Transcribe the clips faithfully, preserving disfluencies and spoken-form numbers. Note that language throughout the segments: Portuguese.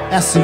É assim.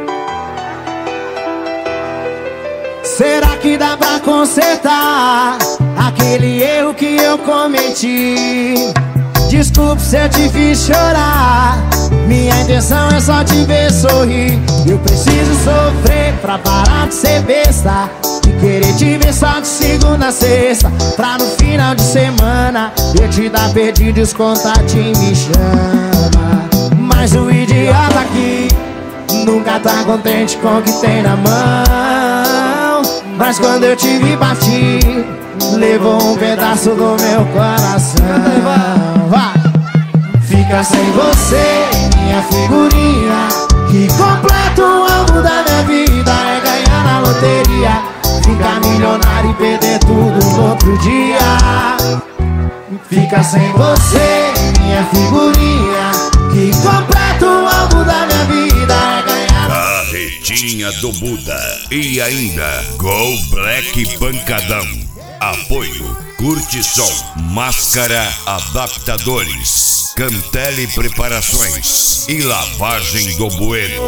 Será que dá pra consertar aquele erro que eu cometi? Desculpe se eu te fiz chorar, minha intenção é só te ver sorrir. Eu preciso sofrer pra parar de ser besta, de querer te ver só de segunda a sexta, pra no final de semana eu te dar perdido e os contatinhos me chama. Mas o idiota aqui nunca tá contente com o que tem na mão. Mas quando eu te vi partir, levou um pedaço do meu coração. Vai. Fica sem você, minha figurinha, que completa o alvo da minha vida. É ganhar na loteria, ficar milionário e perder tudo no outro dia. Fica sem você, minha figurinha, que completa o alvo da minha vida. É ganhar a Retinha do Buda. E ainda Go Black Pancadão. Apoio Curtição, Máscara Adaptadores, Cantele Preparações e Lavagem do Bueno.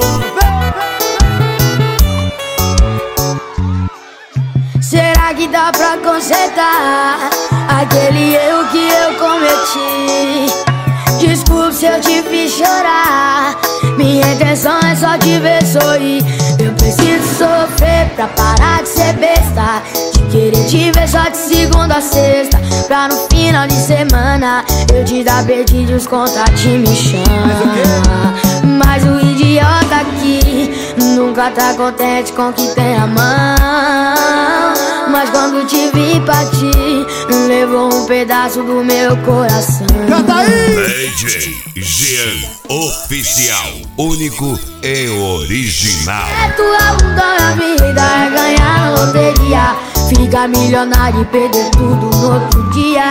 Será que dá pra consertar aquele erro que eu cometi? Desculpe se eu te fiz chorar, minha intenção é só te ver sorrir. Eu preciso sofrer pra parar de ser besta, de querer te ver só de segunda a sexta, pra no final de semana eu te dar perdido e os contatinhos me chama. Mas o idiota aqui nunca tá contente com o que tem a mão. Mas quando te vi partir, levou um pedaço do meu coração. Canta aí! D J Jean Oficial, único e original. É tua luta, minha vida é ganhar na loteria, ficar milionário e perder tudo no outro dia.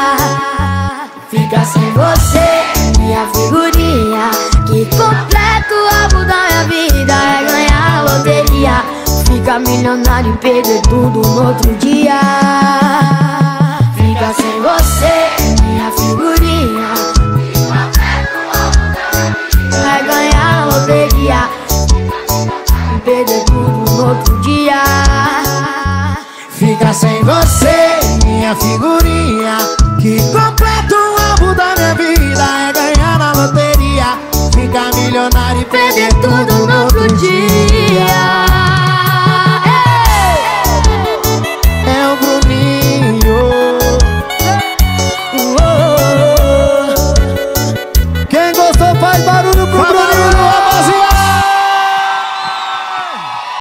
Fica sem você, minha figurinha, que completa o alvo da minha vida. É ganhar na loteria, ficar milionário e perder tudo no outro dia. Fica sem você, minha figurinha, que completa o alvo da minha vida. É ganhar na loteria e perder tudo no outro dia. Fica sem você, minha figurinha, que